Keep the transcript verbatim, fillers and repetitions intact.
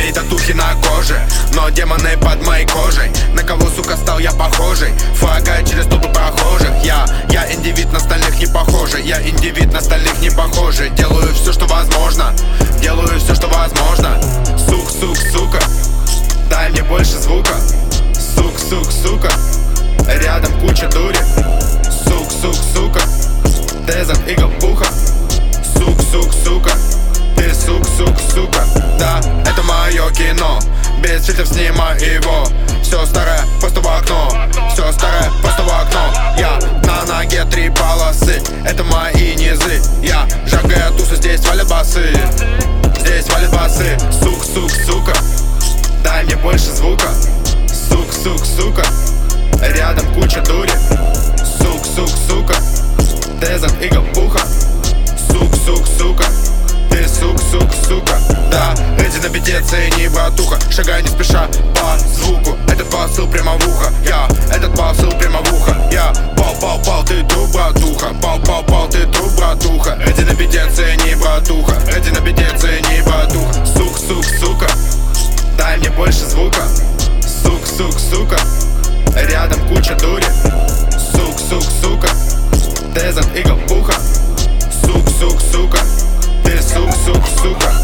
моей татухи на коже, но демоны под моей кожей. На кого, сука, стал я похожий? Фага через толпы прохожих. Я, я индивид, на остальных не похожий. Я индивид, на остальных не похожий. Делаю все, что возможно. Делаю все, что возможно. Сук, сук, сука, дай мне больше звука. Сук, сук, сука, рядом куча дури. Сук, сук, сука, дезерт и галбуха. Сук, сук, сука, ты сук, сук, сука. Да, это мое кино, без фильтров снимаю его. Все старое, просто в окно. Все старое, просто в окно. Я на ноге три полосы, это мои низы. Я жаркая туса, здесь валят басы. Здесь валят басы. Сук, сук, сука, дай мне больше звука. Сук, сук, сука, рядом куча дури. Сук, сук, сука, дезерт и галбуха. Сук, сук, сука, ты сук, сук, сука. Да, эти на бите цени, братуха. Шагай не спеша по звуку. Этот посыл прямо в ухо. Я, этот посыл прямо в ухо. Я, пал, пал, пал, ты труп, братуха. Пал, пал, пал, ты труп, братуха. Эти на бите цени, братуха. Эти на бите цени, братуха. Сук, сук, сука, дай мне больше звука. Сук, сук, сука, рядом куча дури. Сук, сук, сука, дезерт и галбуха. Сук, сук, сука, ты сук, сук, сука.